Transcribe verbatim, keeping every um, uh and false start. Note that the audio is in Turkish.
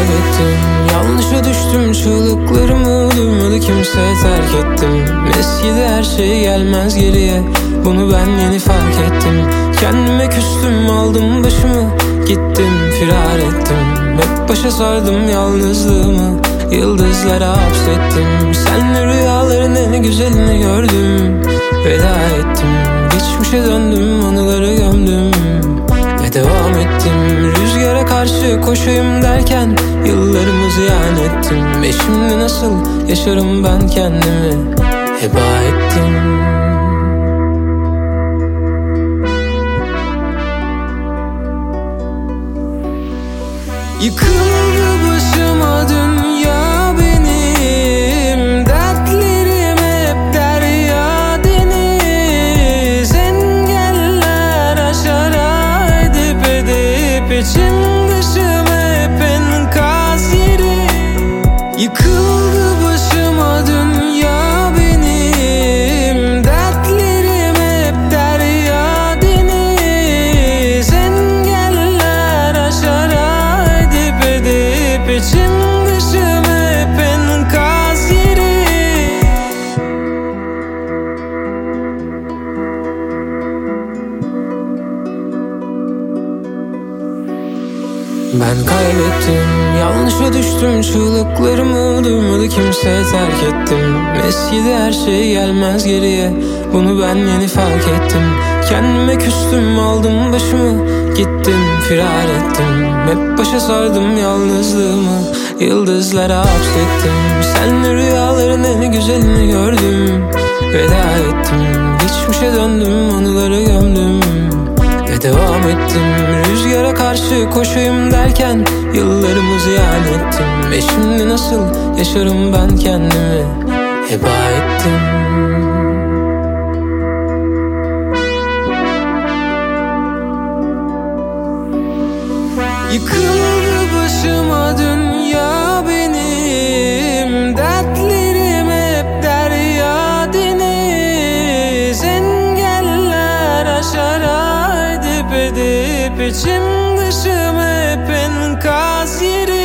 kaybettim, yanlışa düştüm, çığlıklarımı duymadı kimse, terk ettim. Eskidi her şey, gelmez geriye, bunu ben yeni fark ettim. Kendime küstüm, aldım başımı, gittim firar ettim. Hep başa sardım yalnızlığımı, yıldızlara hapsettim. Senle rüyaların en güzelini gördüm, veda ettim. Geçmişe döndüm, anıları gömdüm ve devam ettim. Rüzgara karşı koşayım derken yıllarımı ziyan ettim. Ve şimdi nasıl yaşarım ben kendimi, heba ettim. Yıkıldı başıma dünya benim, dertlerim hep derya deniz. Engeller aşar edip edip, içim dışım hep enkaz yeri. Yıkıldı başıma dünya benim, dertlerim hep derya deniz. Engeller aşar İçim dışım hep enkaz yeri. Ben kaybettim, yanlışa düştüm, çığlıklarımı duymadı kimse, terk ettim. Eskidi her şey, gelmez geriye, bunu ben yeni fark ettim. Kendime küstüm, aldım başımı, gittim firar ettim. Hep başa sardım yalnızlığımı, yıldızlara hapsettim. Senle rüyaların en güzelini gördüm, veda ettim. Geçmişe döndüm, anıları gömdüm ve devam ettim. Rüzgara karşı koşayım derken yıllarımı ziyan ettim. Ve şimdi nasıl yaşarım ben kendimi, heba ettim. Yıkıldı başıma dünya benim, dertlerim hep derya deniz. Engeller aşar edip edip, içim dışım hep enkaz yeri.